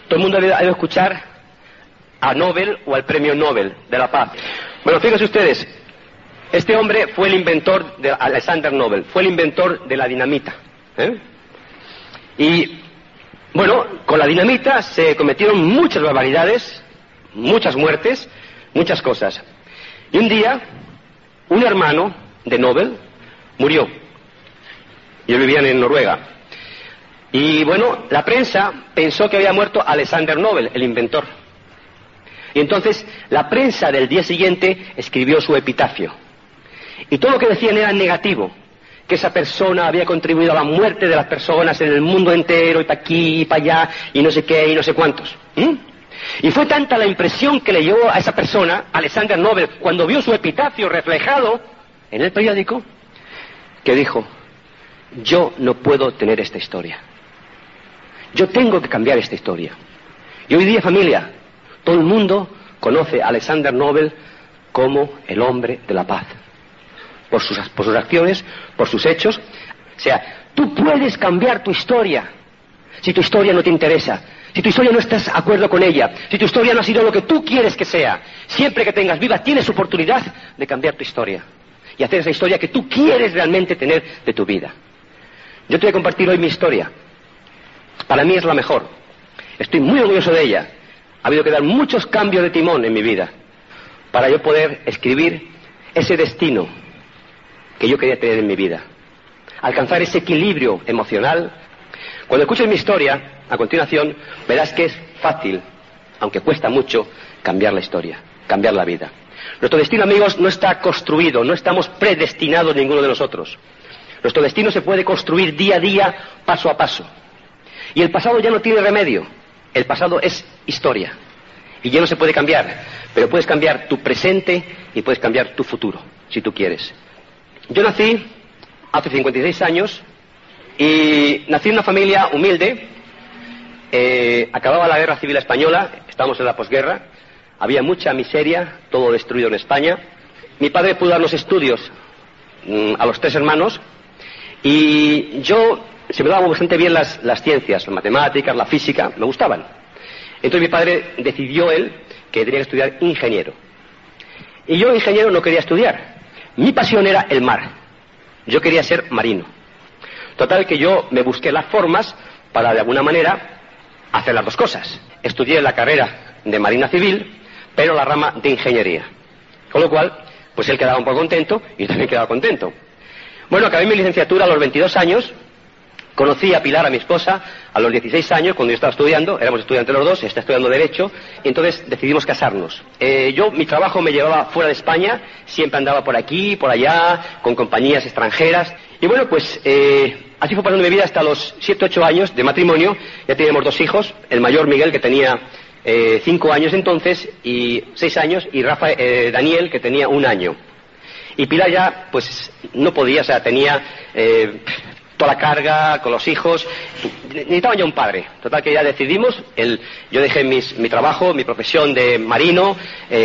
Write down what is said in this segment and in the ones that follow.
Todo el mundo ha oído escuchar a Nobel o al Premio Nobel de la Paz. Bueno, fíjense ustedes, este hombre fue el inventor de Alexander Nobel, fue el inventor de la dinamita. Y, bueno, con la dinamita se cometieron muchas barbaridades, muchas muertes, muchas cosas. Y un día, un hermano de Nobel murió. Ellos vivían en Noruega. Y bueno, la prensa pensó que había muerto Alexander Nobel, el inventor. Y entonces la prensa del día siguiente escribió su epitafio. Y todo lo que decían era negativo. Que esa persona había contribuido a la muerte de las personas en el mundo entero, y para aquí, y para allá, y no sé qué, y no sé cuántos. Y fue tanta la impresión que le llevó a esa persona, Alexander Nobel, cuando vio su epitafio reflejado en el periódico, que dijo: yo no puedo tener esta historia. Yo tengo que cambiar esta historia. Y hoy día, familia, todo el mundo conoce a Alexander Nobel como el hombre de la paz. Por sus acciones, por sus hechos. O sea, tú puedes cambiar tu historia. Si tu historia no te interesa, si tu historia no estás de acuerdo con ella, si tu historia no ha sido lo que tú quieres que sea, siempre que tengas vida tienes oportunidad de cambiar tu historia y hacer esa historia que tú quieres realmente tener de tu vida. Yo te voy a compartir hoy mi historia. Para mí es la mejor. Estoy muy orgulloso de ella. Ha habido que dar muchos cambios de timón en mi vida para yo poder escribir ese destino que yo quería tener en mi vida. Alcanzar ese equilibrio emocional. Cuando escuches mi historia, a continuación, verás que es fácil, aunque cuesta mucho, cambiar la historia, cambiar la vida. Nuestro destino, amigos, no está construido, no estamos predestinados ninguno de nosotros. Nuestro destino se puede construir día a día, paso a paso. Y el pasado ya no tiene remedio. El pasado es historia. Y ya no se puede cambiar. Pero puedes cambiar tu presente y puedes cambiar tu futuro, si tú quieres. Yo nací hace 56 años y nací en una familia humilde. Acababa la Guerra Civil Española, estábamos en la posguerra. Había mucha miseria, todo destruido en España. Mi padre pudo darnos estudios a los 3 hermanos. Y yo, se me daban bastante bien las ciencias, las matemáticas, la física, me gustaban. Entonces mi padre decidió él que tenía que estudiar ingeniero. Y yo, ingeniero, no quería estudiar. Mi pasión era el mar. Yo quería ser marino. Total que yo me busqué las formas para, de alguna manera, hacer las dos cosas. Estudié la carrera de Marina Civil, pero la rama de ingeniería. Con lo cual, pues él quedaba un poco contento y yo también quedaba contento. Bueno, acabé mi licenciatura a los 22 años, conocí a Pilar, a mi esposa, a los 16 años, cuando yo estaba estudiando, éramos estudiantes los dos, está estudiando Derecho, y entonces decidimos casarnos. Mi trabajo me llevaba fuera de España, siempre andaba por aquí, por allá, con compañías extranjeras, y bueno, pues así fue pasando mi vida hasta los 7, 8 años de matrimonio. Ya teníamos 2 hijos, el mayor Miguel, que tenía 5 años entonces, y 6 años, y Daniel, que tenía 1 año. Y Pilar ya, pues, no podía, o sea, tenía toda la carga con los hijos, necesitaban ya un padre. Total que ya decidimos, yo dejé mi trabajo, mi profesión de marino,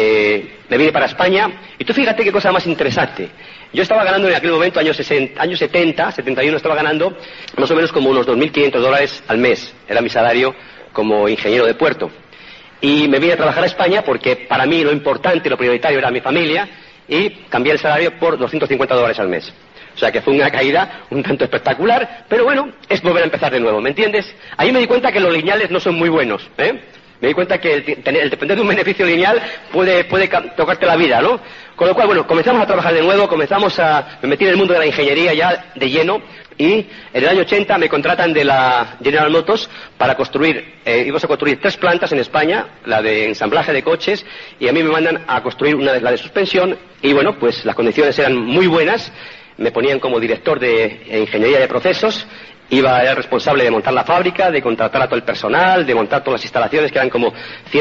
me vine para España, y tú fíjate qué cosa más interesante. Yo estaba ganando en aquel momento, años 70, 71, estaba ganando más o menos como unos $2.500 al mes, era mi salario como ingeniero de puerto. Y me vine a trabajar a España porque para mí lo importante, lo prioritario era mi familia, y cambié el salario por $250 al mes. O sea que fue una caída un tanto espectacular, pero bueno, es volver a empezar de nuevo, ¿me entiendes? Ahí me di cuenta que los lineales no son muy buenos, Me di cuenta que el depender de un beneficio lineal puede tocarte la vida, ¿no? Con lo cual, bueno, comenzamos a trabajar de nuevo, me metí en el mundo de la ingeniería ya de lleno, y en el año 80 me contratan de la General Motors para íbamos a construir 3 plantas en España, la de ensamblaje de coches, y a mí me mandan a construir la de suspensión, y bueno, pues las condiciones eran muy buenas, me ponían como director de ingeniería de procesos, era responsable de montar la fábrica, de contratar a todo el personal, de montar todas las instalaciones, que eran como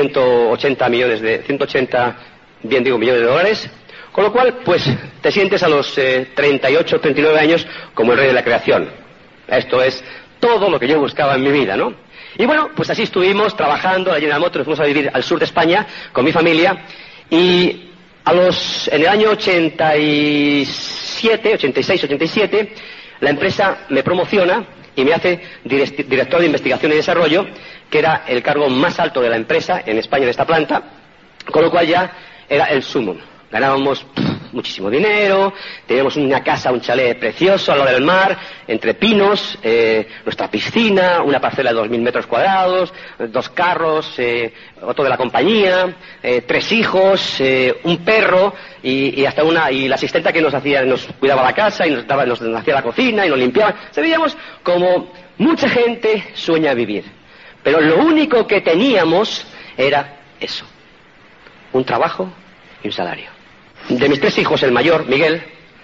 180 millones de dólares. Con lo cual, pues, te sientes a los 38, 39 años como el rey de la creación. Esto es todo lo que yo buscaba en mi vida, ¿no? Y bueno, pues así estuvimos trabajando, la General Motors, fuimos a vivir al sur de España con mi familia, y en el año 86, 87, la empresa me promociona y me hace director de investigación y desarrollo, que era el cargo más alto de la empresa en España, en esta planta, con lo cual ya era el sumum. Ganábamos muchísimo dinero, teníamos una casa, un chalet precioso al lado del mar, entre pinos, nuestra piscina, una parcela de 2.000 metros cuadrados, 2 carros, otro de la compañía, 3 hijos, un perro y hasta y la asistenta que nos cuidaba la casa y nos hacía la cocina y nos limpiaba. Veíamos como mucha gente sueña vivir, pero lo único que teníamos era eso, un trabajo y un salario. De mis 3 hijos, el mayor, Miguel,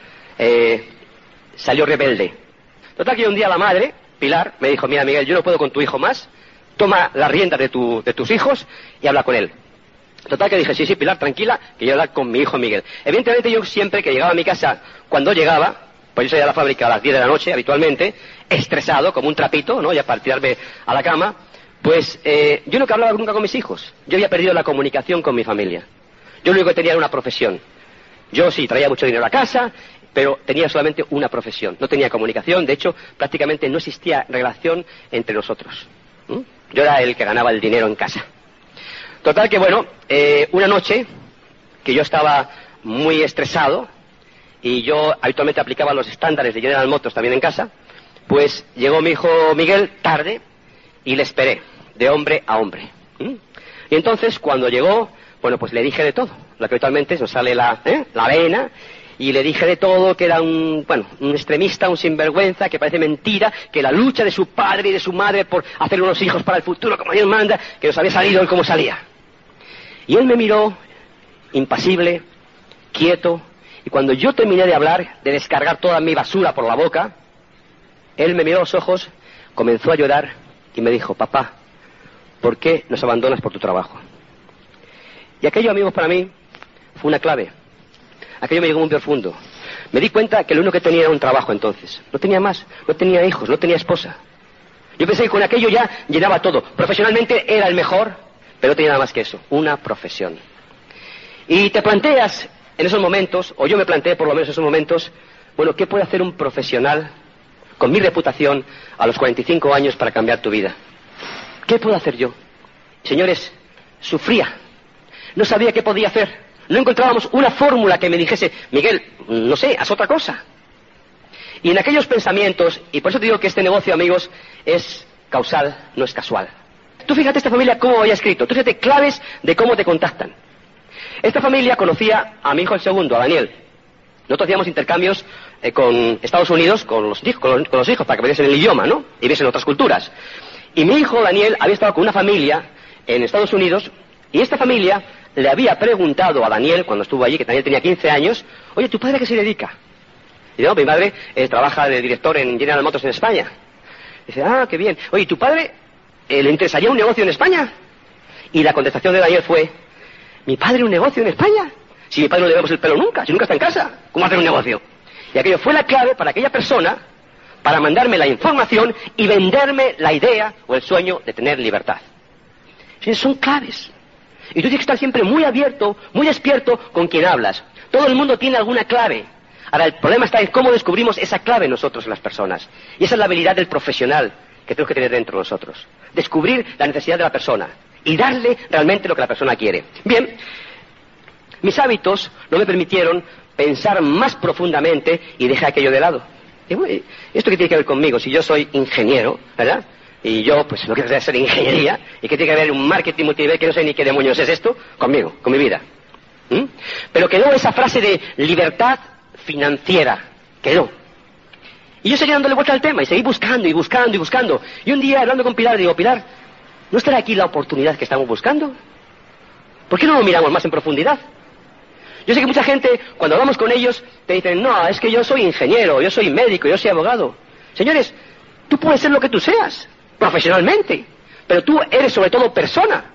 salió rebelde. Total que un día la madre, Pilar, me dijo, mira Miguel, yo no puedo con tu hijo más, toma la rienda de tus hijos y habla con él. Total que dije, sí, Pilar, tranquila, que yo voy a hablar con mi hijo Miguel. Evidentemente yo siempre que llegaba a mi casa, cuando llegaba, pues yo salía a la fábrica a las 10 de la noche habitualmente, estresado, como un trapito, ¿no? Ya para tirarme a la cama, pues yo no hablaba nunca con mis hijos. Yo había perdido la comunicación con mi familia. Yo lo único que tenía era una profesión. Yo sí, traía mucho dinero a casa, pero tenía solamente una profesión. No tenía comunicación, de hecho, prácticamente no existía relación entre nosotros. Yo era el que ganaba el dinero en casa. Total que, bueno, una noche, que yo estaba muy estresado, y yo habitualmente aplicaba los estándares de General Motors también en casa, pues llegó mi hijo Miguel tarde, y le esperé, de hombre a hombre. Y entonces, cuando llegó, bueno, pues le dije de todo. Lo que habitualmente nos sale la vena, y le dije de todo, que era un extremista, un sinvergüenza, que parece mentira, que la lucha de su padre y de su madre por hacer unos hijos para el futuro, como Dios manda, que nos había salido él como salía. Y él me miró, impasible, quieto, y cuando yo terminé de hablar, de descargar toda mi basura por la boca, él me miró a los ojos, comenzó a llorar, y me dijo, papá, ¿por qué nos abandonas por tu trabajo? Y aquello, amigos, para mí fue una clave. Aquello me llegó muy profundo. Me di cuenta que lo único que tenía era un trabajo entonces. No tenía más, no tenía hijos, no tenía esposa. Yo pensé que con aquello ya llenaba todo. Profesionalmente era el mejor, pero no tenía nada más que eso, una profesión. Y te planteas en esos momentos, o yo me planteé por lo menos en esos momentos, bueno, ¿qué puede hacer un profesional con mi reputación a los 45 años para cambiar tu vida? ¿Qué puedo hacer yo? Señores, sufría. No sabía qué podía hacer. No encontrábamos una fórmula que me dijese, Miguel, no sé, haz otra cosa. Y en aquellos pensamientos, y por eso te digo que este negocio, amigos, es causal, no es casual. Tú fíjate esta familia cómo había escrito. Tú fíjate claves de cómo te contactan. Esta familia conocía a mi hijo el segundo, a Daniel. Nosotros hacíamos intercambios con Estados Unidos, con los hijos, para que viesen el idioma, ¿no? Y viesen otras culturas. Y mi hijo Daniel había estado con una familia en Estados Unidos, y esta familia le había preguntado a Daniel, cuando estuvo allí, que Daniel tenía 15 años, oye, ¿tu padre a qué se dedica? Y dice, no, mi madre trabaja de director en General Motors en España. Dice, ah, qué bien. Oye, ¿tu padre le interesaría un negocio en España? Y la contestación de Daniel fue, ¿mi padre un negocio en España? Si mi padre no le vemos el pelo nunca, si nunca está en casa, ¿cómo hacer un negocio? Y aquello fue la clave para aquella persona, para mandarme la información y venderme la idea o el sueño de tener libertad. Son claves. Y tú tienes que estar siempre muy abierto, muy despierto con quien hablas. Todo el mundo tiene alguna clave. Ahora, el problema está en cómo descubrimos esa clave nosotros en las personas. Y esa es la habilidad del profesional que tenemos que tener dentro de nosotros. Descubrir la necesidad de la persona y darle realmente lo que la persona quiere. Bien, mis hábitos no me permitieron pensar más profundamente y dejé aquello de lado. Y bueno, ¿esto qué tiene que ver conmigo? Si yo soy ingeniero, ¿verdad? Y yo, pues, no quiero hacer ingeniería, y que tiene que ver un marketing multinivel que no sé ni qué demonios es esto, conmigo, con mi vida. Pero quedó esa frase de libertad financiera, quedó. Y yo seguí dándole vuelta al tema, y seguí buscando, y buscando, y buscando. Y un día, hablando con Pilar, digo, Pilar, ¿no estará aquí la oportunidad que estamos buscando? ¿Por qué no lo miramos más en profundidad? Yo sé que mucha gente, cuando hablamos con ellos, te dicen, no, es que yo soy ingeniero, yo soy médico, yo soy abogado. Señores, tú puedes ser lo que tú seas, profesionalmente, pero tú eres sobre todo persona.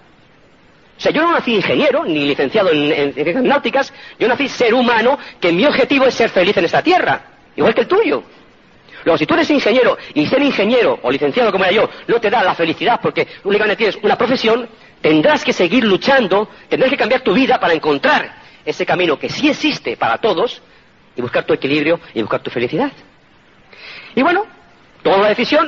O sea, yo no nací ingeniero, ni licenciado en náuticas, yo nací ser humano, que mi objetivo es ser feliz en esta tierra, igual que el tuyo. Luego, si tú eres ingeniero, y ser ingeniero o licenciado como era yo, no te da la felicidad porque únicamente tienes una profesión, tendrás que seguir luchando, tendrás que cambiar tu vida para encontrar ese camino que sí existe para todos, y buscar tu equilibrio y buscar tu felicidad. Y bueno, tomo la decisión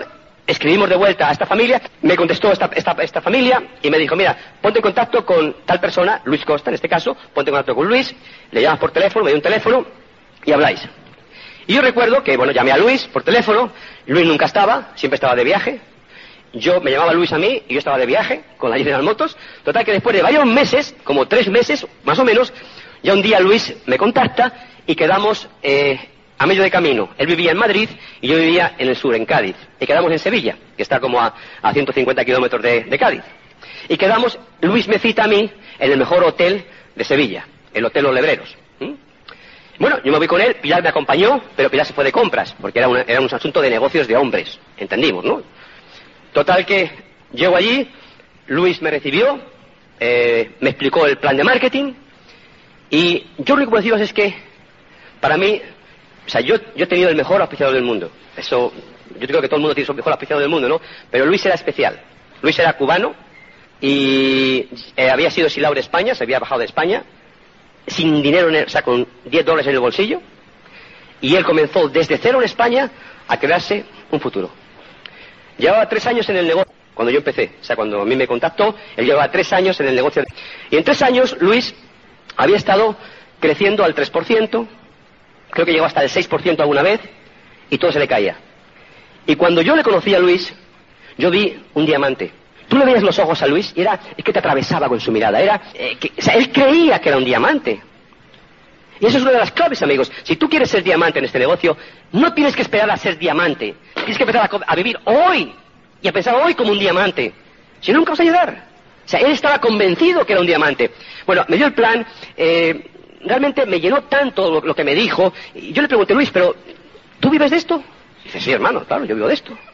escribimos de vuelta a esta familia, me contestó esta familia y me dijo, mira, ponte en contacto con tal persona, Luis Costa en este caso, ponte en contacto con Luis, le llamas por teléfono, me dio un teléfono y habláis. Y yo recuerdo que, bueno, llamé a Luis por teléfono, Luis nunca estaba, siempre estaba de viaje, me llamaba Luis a mí y yo estaba de viaje con la General Motors, total que después de varios meses, como 3 meses más o menos, ya un día Luis me contacta y quedamos a medio de camino. Él vivía en Madrid y yo vivía en el sur, en Cádiz. Y quedamos en Sevilla, que está como a 150 kilómetros de Cádiz. Y quedamos, Luis me cita a mí en el mejor hotel de Sevilla, el Hotel Los Lebreros. Bueno, yo me voy con él, Pilar me acompañó, pero Pilar se fue de compras, porque era un asunto de negocios de hombres, entendimos, ¿no? Total que llego allí, Luis me recibió, me explicó el plan de marketing, y yo lo único que puedo deciros es que, para mí, o sea, yo he tenido el mejor auspiciador del mundo. Eso, yo creo que todo el mundo tiene su mejor auspiciador del mundo, ¿no? Pero Luis era especial. Luis era cubano y había sido exiliado de España, se había bajado de España, sin dinero, o sea, con $10 en el bolsillo. Y él comenzó desde cero en España a crearse un futuro. Llevaba 3 años en el negocio cuando yo empecé. O sea, cuando a mí me contactó, él llevaba 3 años en el negocio. Y en 3 años, Luis había estado creciendo al 3%, creo que llegó hasta el 6% alguna vez, y todo se le caía. Y cuando yo le conocí a Luis, yo vi un diamante. Tú le veías los ojos a Luis y es que te atravesaba con su mirada. O sea, él creía que era un diamante. Y eso es una de las claves, amigos. Si tú quieres ser diamante en este negocio, no tienes que esperar a ser diamante. Tienes que empezar a vivir hoy y a pensar hoy como un diamante. Si no, nunca vas a llegar. O sea, él estaba convencido que era un diamante. Bueno, me dio el plan. Realmente me llenó tanto lo que me dijo. Y yo le pregunté, Luis, ¿pero tú vives de esto? Y dice, sí, hermano, claro, yo vivo de esto.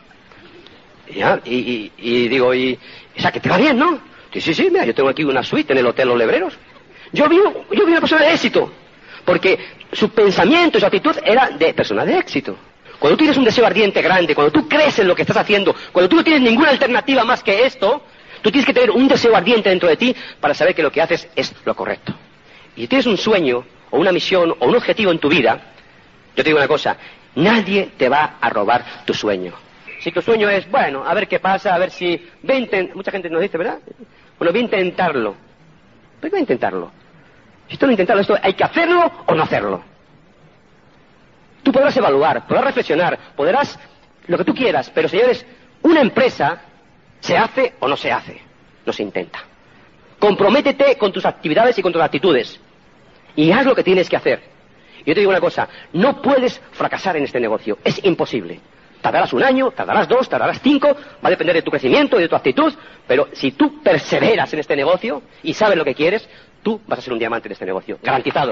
Y digo, o sea, que te va bien, ¿no? Dice, sí, mira, yo tengo aquí una suite en el Hotel Los Lebreros. Yo vi una persona de éxito, porque su pensamiento y su actitud era de persona de éxito. Cuando tú tienes un deseo ardiente grande, cuando tú crees en lo que estás haciendo, cuando tú no tienes ninguna alternativa más que esto, tú tienes que tener un deseo ardiente dentro de ti para saber que lo que haces es lo correcto. Y si tienes un sueño, o una misión, o un objetivo en tu vida, yo te digo una cosa, nadie te va a robar tu sueño. Si tu sueño es, bueno, a ver qué pasa, a ver si... mucha gente nos dice, ¿verdad? Bueno, voy a intentarlo. ¿Por qué voy a intentarlo? Si tú no intentarlo, esto hay que hacerlo o no hacerlo. Tú podrás evaluar, podrás reflexionar, podrás lo que tú quieras, pero señores, una empresa se hace o no se hace, no se intenta. Comprométete con tus actividades y con tus actitudes y haz lo que tienes que hacer. Yo te digo una cosa, no puedes fracasar en este negocio, es imposible. Tardarás 1 año, tardarás 2, tardarás 5, va a depender de tu crecimiento y de tu actitud, pero si tú perseveras en este negocio y sabes lo que quieres, tú vas a ser un diamante en este negocio, garantizado.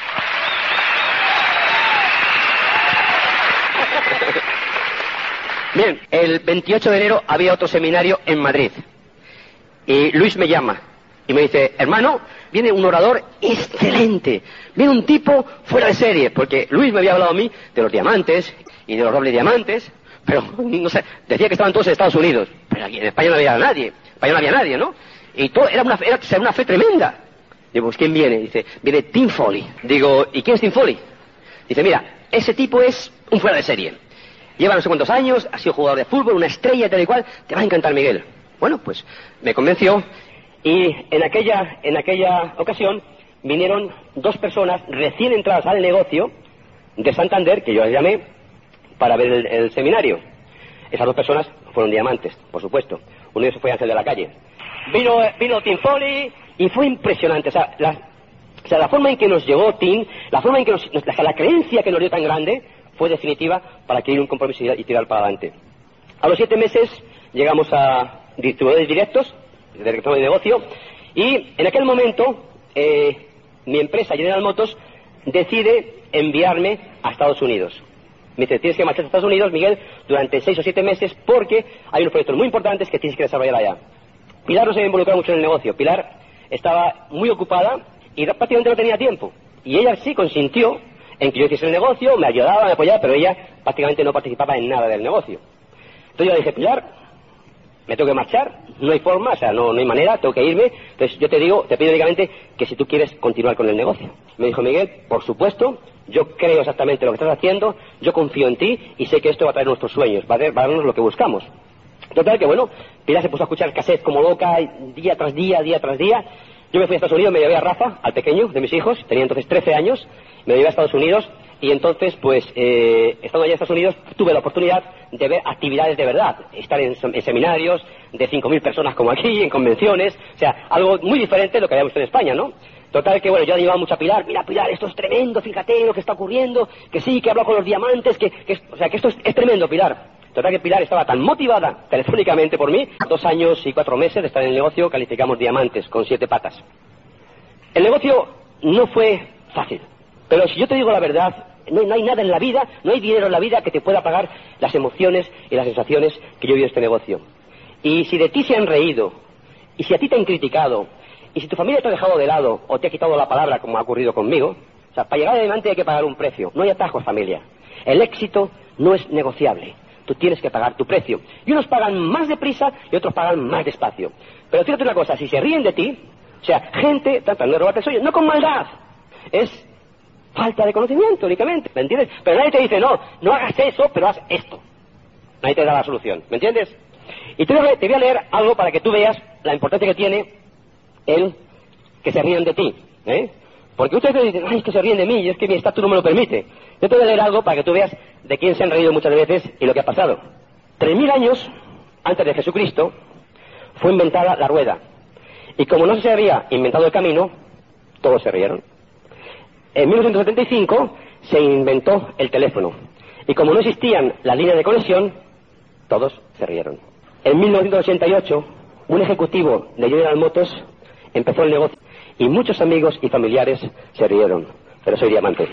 Bien, el 28 de enero había otro seminario en Madrid y Luis me llama y me dice, hermano, viene un orador excelente, viene un tipo fuera de serie, porque Luis me había hablado a mí de los diamantes y de los dobles diamantes, pero no sé, decía que estaban todos en Estados Unidos, pero aquí en España no había nadie, en España no había nadie, ¿no? Y todo era una fe tremenda. Digo, pues ¿quién viene? Dice, viene Tim Foley. Digo, ¿y quién es Tim Foley? Dice, mira, ese tipo es un fuera de serie. Lleva no sé cuántos años, ha sido jugador de fútbol, una estrella tal y cual, te va a encantar, Miguel. Bueno, pues me convenció y en aquella ocasión vinieron 2 personas recién entradas al negocio de Santander, que yo les llamé, para ver el seminario. Esas 2 personas fueron diamantes, por supuesto. Uno de ellos fue Ángel de la Calle. Vino Tim Foley y fue impresionante. O sea, la forma en que nos llegó Tim, la forma en que la creencia que nos dio tan grande, fue definitiva para que ir un compromiso y tirar para adelante. A los 7 meses llegamos a distribuidores directos, director de negocio, y en aquel momento mi empresa General Motors decide enviarme a Estados Unidos. Me dice, tienes que marchar a Estados Unidos, Miguel, durante 6 o 7 meses porque hay unos proyectos muy importantes que tienes que desarrollar allá. Pilar no se había involucrado mucho en el negocio. Pilar estaba muy ocupada y prácticamente no tenía tiempo. Y ella sí consintió en que yo hiciese el negocio, me ayudaba, me apoyaba, pero ella prácticamente no participaba en nada del negocio. Entonces yo le dije, Pilar, me tengo que marchar, no hay forma, o sea, no hay manera, tengo que irme. Entonces yo te pido únicamente que si tú quieres continuar con el negocio. Me dijo, Miguel, por supuesto, yo creo exactamente lo que estás haciendo, yo confío en ti y sé que esto va a traer nuestros sueños, va a darnos lo que buscamos. Total que bueno, Pilar se puso a escuchar cassette como loca, día tras día, día tras día. Yo me fui a Estados Unidos, me llevé a Rafa, al pequeño de mis hijos, tenía entonces 13 años, me llevé a Estados Unidos y entonces, pues, estando allá en Estados Unidos, tuve la oportunidad de ver actividades de verdad, estar en seminarios de 5.000 personas como aquí, en convenciones, o sea, algo muy diferente de lo que habíamos visto en España, ¿no? Total que, bueno, yo animaba mucho a Pilar, mira, Pilar, esto es tremendo, fíjate lo que está ocurriendo, que sí, que he hablado con los diamantes, o sea, que esto es tremendo, Pilar. Total que Pilar estaba tan motivada telefónicamente por mí, 2 años y 4 meses de estar en el negocio, calificamos diamantes con 7 patas. El negocio no fue fácil, pero si yo te digo la verdad, no hay nada en la vida, no hay dinero en la vida que te pueda pagar las emociones y las sensaciones que yo he vivido en este negocio. Y si de ti se han reído, y si a ti te han criticado, y si tu familia te ha dejado de lado o te ha quitado la palabra como ha ocurrido conmigo, o sea, para llegar adelante hay que pagar un precio, no hay atajos, familia. El éxito no es negociable, tú tienes que pagar tu precio. Y unos pagan más deprisa y otros pagan más despacio. Pero fíjate una cosa, si se ríen de ti, o sea, gente tratando de robarte el sueño, no con maldad, es falta de conocimiento únicamente, ¿me entiendes? Pero nadie te dice, no hagas eso, pero haz esto. Nadie te da la solución, ¿me entiendes? Y te voy a leer algo para que tú veas la importancia que tiene el que se ríen de ti, ¿eh? Porque ustedes dicen, ay, es que se ríen de mí, y es que mi estatus no me lo permite. Yo te voy a leer algo para que tú veas de quién se han reído muchas veces y lo que ha pasado. 3.000 años antes de Jesucristo fue inventada la rueda. Y como no se había inventado el camino, todos se rieron. En 1975 se inventó el teléfono. Y como no existían las líneas de conexión, todos se rieron. En 1988, un ejecutivo de General Motors empezó el negocio. Y muchos amigos y familiares se rieron. Pero soy diamante.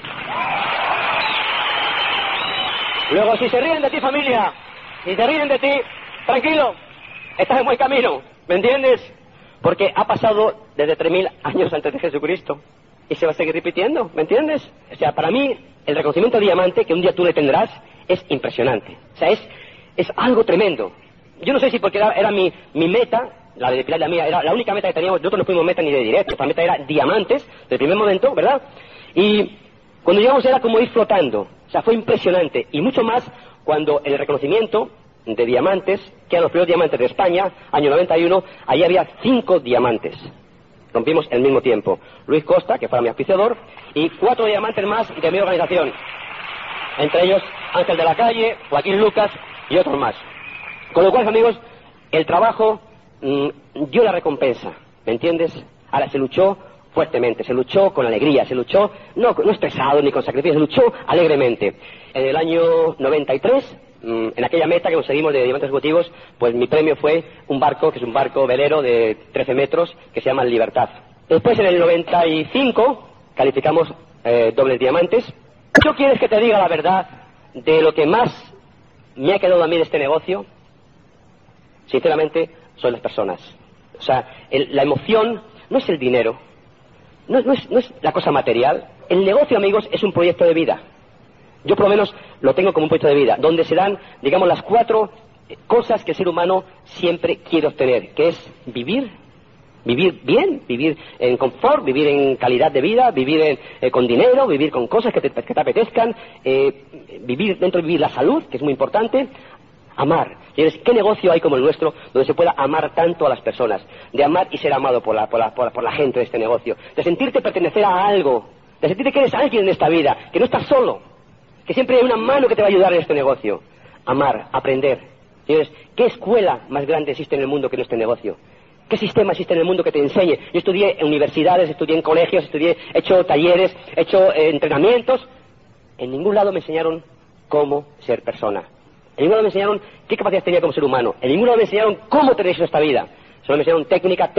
Luego, si se ríen de ti, familia, si se ríen de ti, tranquilo, estás en buen camino, ¿me entiendes? Porque ha pasado desde 3.000 años antes de Jesucristo y se va a seguir repitiendo, ¿me entiendes? O sea, para mí, el reconocimiento de diamante que un día tú le tendrás es impresionante. O sea, es algo tremendo. Yo no sé si porque era mi meta, la de Pilar y la mía, era la única meta que teníamos. Nosotros no fuimos meta ni de directo, nuestra meta era diamantes, desde el primer momento, ¿verdad? Y cuando llegamos era como ir flotando. O sea, fue impresionante. Y mucho más cuando el reconocimiento de diamantes, que eran los primeros diamantes de España, año 91, allí había 5 diamantes. Rompimos al mismo tiempo. Luis Costa, que fue mi auspiciador, y 4 diamantes más de mi organización. Entre ellos Ángel de la Calle, Joaquín Lucas y otros más. Con lo cual, amigos, el trabajo dio la recompensa, ¿me entiendes? Ahora se luchó fuertemente, se luchó con alegría, se luchó no estresado ni con sacrificio, se luchó alegremente. En el año 93, en aquella meta que conseguimos de diamantes ejecutivos, pues mi premio fue un barco, que es un barco velero de 13 metros, que se llama Libertad. Después, en el 95, calificamos dobles diamantes. ¿Yo quieres que te diga la verdad de lo que más me ha quedado a mí de este negocio? Sinceramente, son las personas. O sea, la emoción no es el dinero, no es la cosa material. El negocio, amigos, es un proyecto de vida. Yo por lo menos lo tengo como un proyecto de vida, donde se dan, digamos, las 4 cosas que el ser humano siempre quiere obtener, que es vivir bien, vivir en confort, vivir en calidad de vida, vivir con dinero, vivir con cosas que te apetezcan, vivir la salud, que es muy importante, amar. ¿Qué negocio hay como el nuestro donde se pueda amar tanto a las personas? De amar y ser amado por la gente de este negocio, de sentirte pertenecer a algo, de sentirte que eres alguien en esta vida, que no estás solo, que siempre hay una mano que te va a ayudar en este negocio. Amar, aprender. Señores, ¿qué escuela más grande existe en el mundo que en este negocio? ¿Qué sistema existe en el mundo que te enseñe? Yo estudié en universidades, estudié en colegios, he hecho talleres, he hecho entrenamientos. En ningún lado me enseñaron cómo ser persona. En ningún lado me enseñaron qué capacidades tenía como ser humano. En ningún lado me enseñaron cómo tener eso en esta vida. Solo me enseñaron técnica.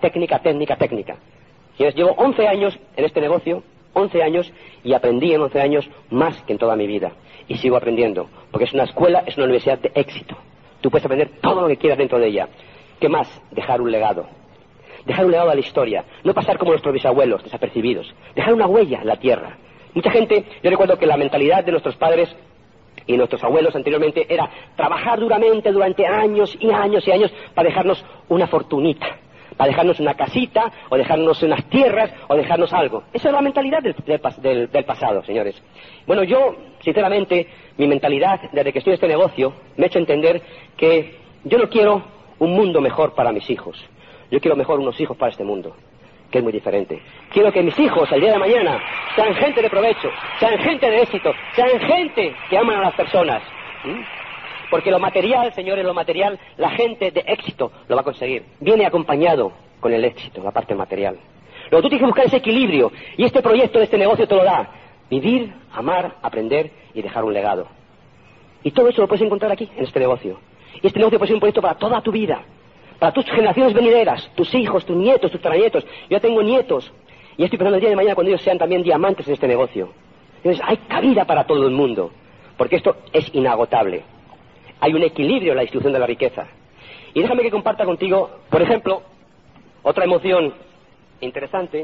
Señores, llevo 11 años en este negocio, 11 años, y aprendí en 11 años más que en toda mi vida. Y sigo aprendiendo, porque es una escuela, es una universidad de éxito. Tú puedes aprender todo lo que quieras dentro de ella. ¿Qué más? Dejar un legado. Dejar un legado a la historia. No pasar como nuestros bisabuelos, desapercibidos. Dejar una huella en la tierra. Mucha gente, yo recuerdo que la mentalidad de nuestros padres y nuestros abuelos anteriormente era trabajar duramente durante años y años y años para dejarnos una fortunita, para dejarnos una casita, o dejarnos unas tierras, o dejarnos algo. Esa es la mentalidad del pasado, señores. Bueno, yo, sinceramente, mi mentalidad, desde que estoy en este negocio, me ha hecho entender que yo no quiero un mundo mejor para mis hijos. Yo quiero mejor unos hijos para este mundo, que es muy diferente. Quiero que mis hijos, el día de mañana, sean gente de provecho, sean gente de éxito, sean gente que aman a las personas. Porque lo material, señores, lo material, la gente de éxito lo va a conseguir. Viene acompañado con el éxito, la parte material. Luego tú tienes que buscar ese equilibrio, y este proyecto de este negocio te lo da. Vivir, amar, aprender y dejar un legado. Y todo eso lo puedes encontrar aquí, en este negocio. Y este negocio puede ser un proyecto para toda tu vida, para tus generaciones venideras, tus hijos, tus nietos, tus tataranietos. Yo ya tengo nietos, y estoy pensando el día de mañana cuando ellos sean también diamantes en este negocio. Entonces hay cabida para todo el mundo, porque esto es inagotable. Hay un equilibrio en la distribución de la riqueza. Y déjame que comparta contigo, por ejemplo, otra emoción interesante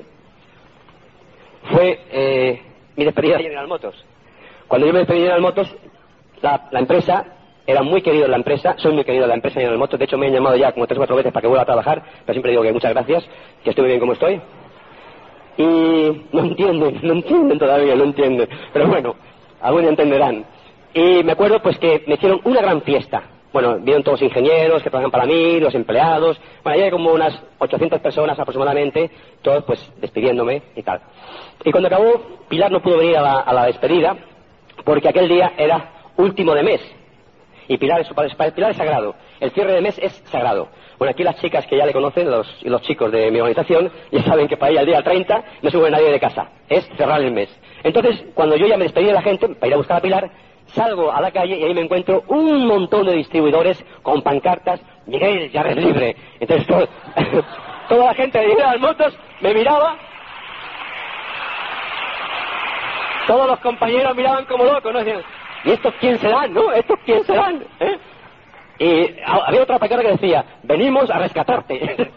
fue mi despedida de General Motors. Cuando yo me despedí de General Motors, la empresa, era muy querido en la empresa, soy muy querido en la empresa General Motors, de hecho me han llamado ya como 3 o 4 veces para que vuelva a trabajar, pero siempre digo que muchas gracias, que estoy muy bien como estoy. Y no entienden todavía, no entienden. Pero bueno, algunos entenderán. Y me acuerdo pues que me hicieron una gran fiesta. Bueno, vinieron todos los ingenieros que trabajan para mí, los empleados. Bueno, hay como unas 800 personas aproximadamente, todos pues despidiéndome y tal. Y cuando acabó, Pilar no pudo venir a la despedida, porque aquel día era último de mes. Y Pilar es sagrado. El cierre de mes es sagrado. Bueno, aquí las chicas que ya le conocen, los chicos de mi organización, ya saben que para ella el día 30 no se mueve nadie de casa. Es cerrar el mes. Entonces, cuando yo ya me despedí de la gente para ir a buscar a Pilar, salgo a la calle y ahí me encuentro un montón de distribuidores con pancartas: Miguel, ya eres libre. Entonces toda la gente de General Motors me miraba. Todos los compañeros miraban como locos, ¿no? Decían, ¿y estos quién serán, no? ¿Estos quién serán? Y había otra pancarta que decía: venimos a rescatarte.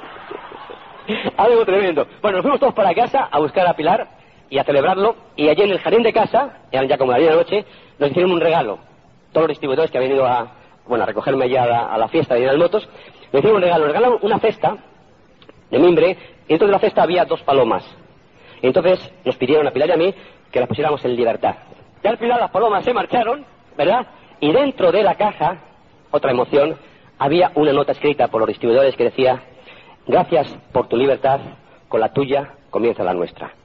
Algo tremendo. Bueno, nos fuimos todos para casa a buscar a Pilar y a celebrarlo, y allí en el jardín de casa, eran ya como la 10 de la noche, nos hicieron un regalo. Todos los distribuidores que habían ido a recogerme ya a la fiesta de General Motors, me hicieron un regalo. Nos regalaron una cesta de mimbre, y dentro de la cesta había 2 palomas. Y entonces nos pidieron a Pilar y a mí que las pusiéramos en libertad. Y al final las palomas se marcharon, ¿verdad? Y dentro de la caja, otra emoción, había una nota escrita por los distribuidores que decía: gracias por tu libertad, con la tuya comienza la nuestra.